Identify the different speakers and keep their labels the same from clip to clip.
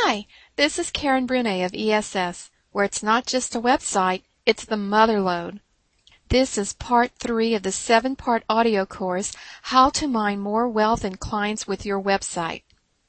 Speaker 1: Hi, this is Karen Brunet of ESS, where it's not just a website, it's the motherlode. This is part 3 of the 7-part audio course, How to Mine More Wealth and Clients with Your Website.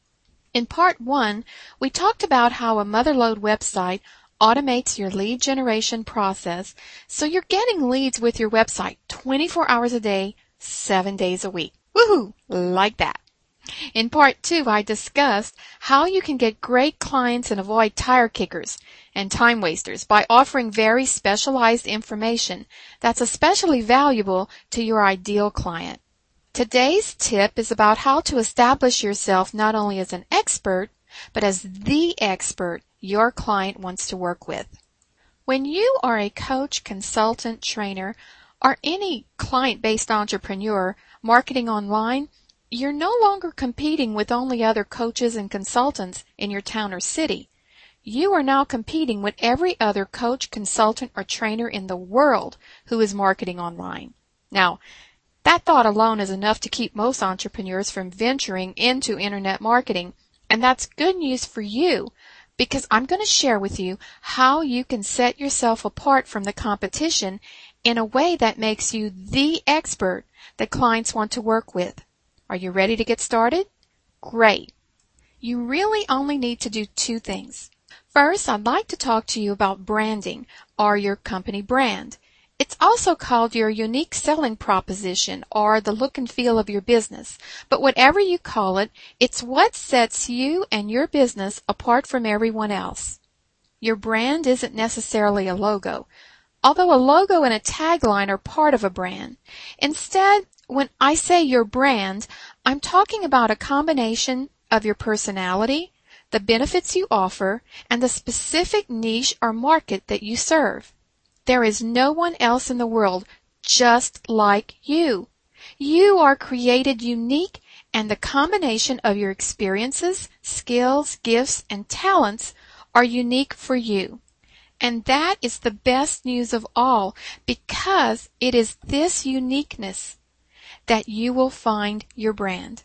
Speaker 1: In part 1, we talked about how a motherlode website automates your lead generation process so you're getting leads with your website 24 hours a day, 7 days a week. Woohoo! Like that. In part 2, I discussed how you can get great clients and avoid tire kickers and time wasters by offering very specialized information that's especially valuable to your ideal client. Today's tip is about how to establish yourself not only as an expert, but as the expert your client wants to work with. When you are a coach, consultant, trainer, or any client-based entrepreneur marketing online, you're no longer competing with only other coaches and consultants in your town or city. You are now competing with every other coach, consultant, or trainer in the world who is marketing online. Now, that thought alone is enough to keep most entrepreneurs from venturing into internet marketing, and that's good news for you because I'm going to share with you how you can set yourself apart from the competition in a way that makes you the expert that clients want to work with. Are you ready to get started? Great. You really only need to do 2 things. First, I'd like to talk to you about branding, or your company brand. It's also called your unique selling proposition, or the look and feel of your business. But whatever you call it, it's what sets you and your business apart from everyone else. Your brand isn't necessarily a logo, although a logo and a tagline are part of a brand. Instead, when I say your brand, I'm talking about a combination of your personality, the benefits you offer, and the specific niche or market that you serve. There is no one else in the world just like you. You are created unique, and the combination of your experiences, skills, gifts, and talents are unique for you. And that is the best news of all, because it is this uniqueness that you will find your brand.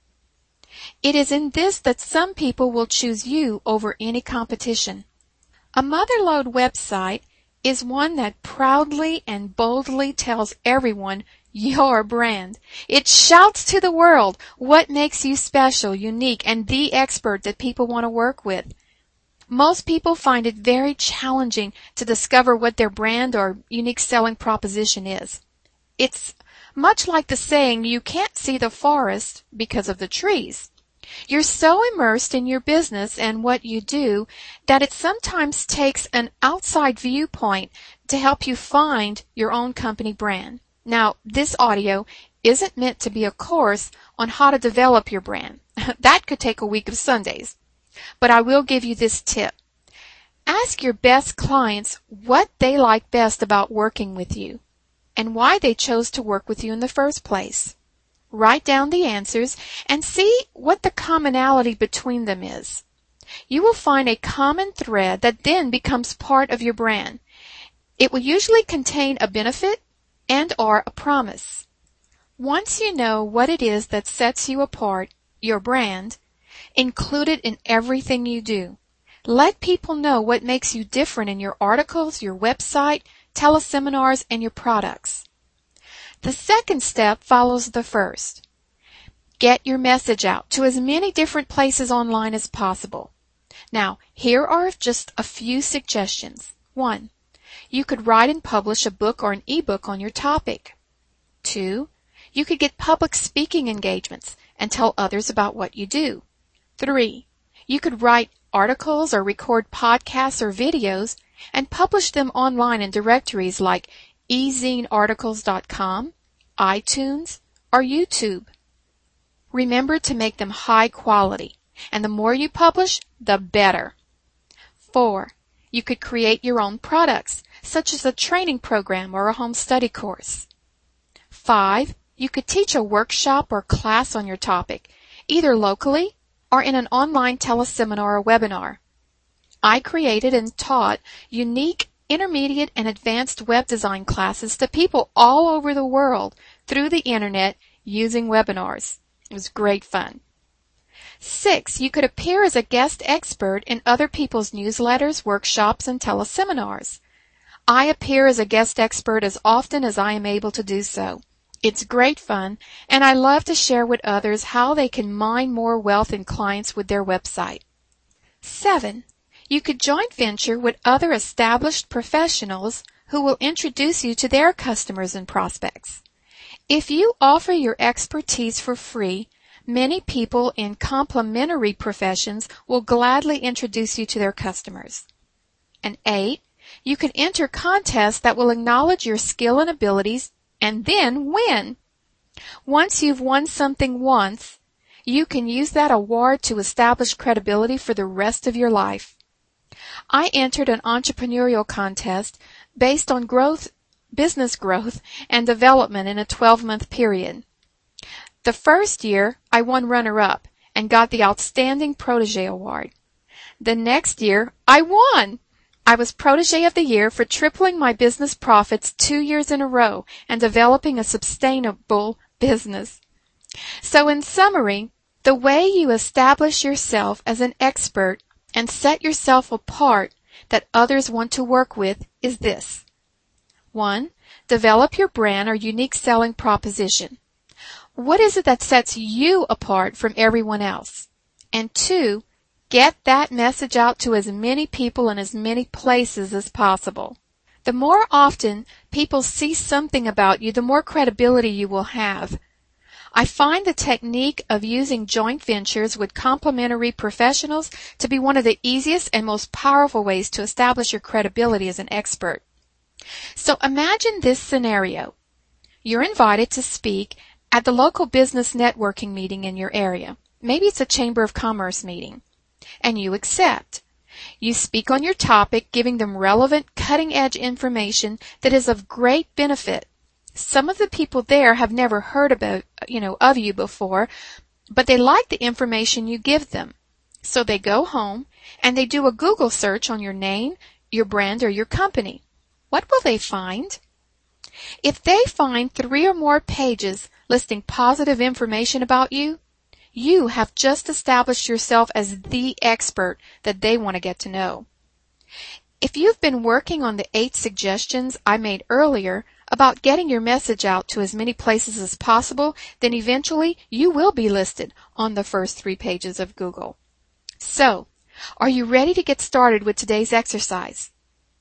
Speaker 1: It is in this that some people will choose you over any competition. A motherlode website is one that proudly and boldly tells everyone your brand. It shouts to the world what makes you special, unique, and the expert that people want to work with. Most people find it very challenging to discover what their brand or unique selling proposition is. It's much like the saying, you can't see the forest because of the trees. You're so immersed in your business and what you do that it sometimes takes an outside viewpoint to help you find your own company brand. Now, this audio isn't meant to be a course on how to develop your brand. That could take a week of Sundays. But I will give you this tip. Ask your best clients what they like best about working with you and why they chose to work with you in the first place. Write down the answers and see what the commonality between them is. You will find a common thread that then becomes part of your brand. It will usually contain a benefit and/or a promise. Once you know what it is that sets you apart, your brand, include it in everything you do. Let people know what makes you different in your articles, your website, teleseminars, and your products. The second step follows the first. Get your message out to as many different places online as possible. Now, here are just a few suggestions. 1. You could write and publish a book or an ebook on your topic. 2. You could get public speaking engagements and tell others about what you do. 3. You could write articles or record podcasts or videos and publish them online in directories like ezinearticles.com, iTunes, or YouTube. Remember to make them high quality, and the more you publish, the better. 4. You could create your own products, such as a training program or a home study course. 5. You could teach a workshop or class on your topic, either locally or in an online teleseminar or webinar. I created and taught unique intermediate and advanced web design classes to people all over the world through the internet using webinars. It was great fun. 6. You could appear as a guest expert in other people's newsletters, workshops, and teleseminars. I appear as a guest expert as often as I am able to do so. It's great fun, and I love to share with others how they can mine more wealth in clients with their website. 7. You could joint venture with other established professionals who will introduce you to their customers and prospects. If you offer your expertise for free, many people in complementary professions will gladly introduce you to their customers. And 8. You can enter contests that will acknowledge your skill and abilities and then win. Once you've won something once, you can use that award to establish credibility for the rest of your life. I entered an entrepreneurial contest based on business growth and development in a 12-month period. The first year, I won runner-up and got the Outstanding Protege Award. The next year, I won! I was Protege of the Year for tripling my business profits 2 years in a row and developing a sustainable business. So in summary, the way you establish yourself as an expert and set yourself apart that others want to work with is this. 1. Develop your brand or unique selling proposition. What is it that sets you apart from everyone else? And 2. Get that message out to as many people in as many places as possible. The more often people see something about you, the more credibility you will have. I find the technique of using joint ventures with complementary professionals to be one of the easiest and most powerful ways to establish your credibility as an expert. So imagine this scenario. You're invited to speak at the local business networking meeting in your area. Maybe it's a Chamber of Commerce meeting. And you accept. You speak on your topic, giving them relevant, cutting-edge information that is of great benefit. Some of the people there have never heard of you before, but they like the information you give them. So they go home and they do a Google search on your name, your brand, or your company. What will they find? If they find 3 or more pages listing positive information about you, you have just established yourself as the expert that they want to get to know. If you've been working on the 8 suggestions I made earlier about getting your message out to as many places as possible, then eventually you will be listed on the first 3 pages of Google. So, are you ready to get started with today's exercise?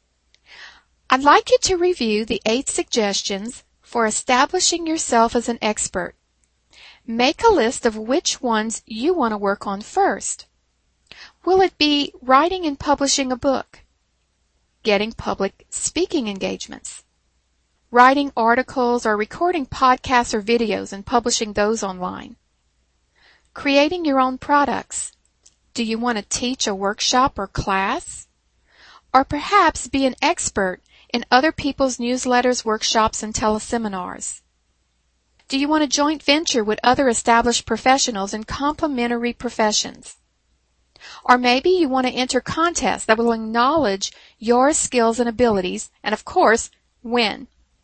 Speaker 1: I'd like you to review the 8 suggestions for establishing yourself as an expert. Make a list of which ones you want to work on first. Will it be writing and publishing a book? Getting public speaking engagements? Writing articles or recording podcasts or videos and publishing those online? Creating your own products? Do you want to teach a workshop or class? Or perhaps be an expert in other people's newsletters, workshops, and teleseminars? Do you want to joint venture with other established professionals in complementary professions? Or maybe you want to enter contests that will acknowledge your skills and abilities and, of course, win.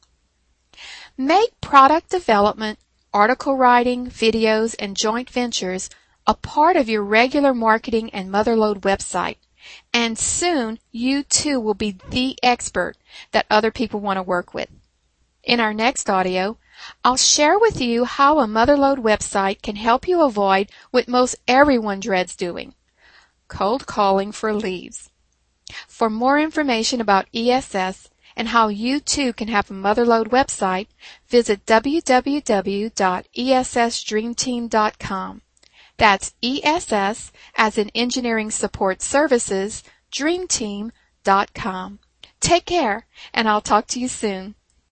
Speaker 1: Make product development, article writing, videos, and joint ventures a part of your regular marketing and Motherlode website. And soon, you too will be the expert that other people want to work with. In our next audio, I'll share with you how a Motherlode website can help you avoid what most everyone dreads doing: cold calling for leads. For more information about ESS and how you too can have a Motherlode website, visit www.essdreamteam.com. That's ESS as in Engineering Support Services, dreamteam.com. Take care, and I'll talk to you soon.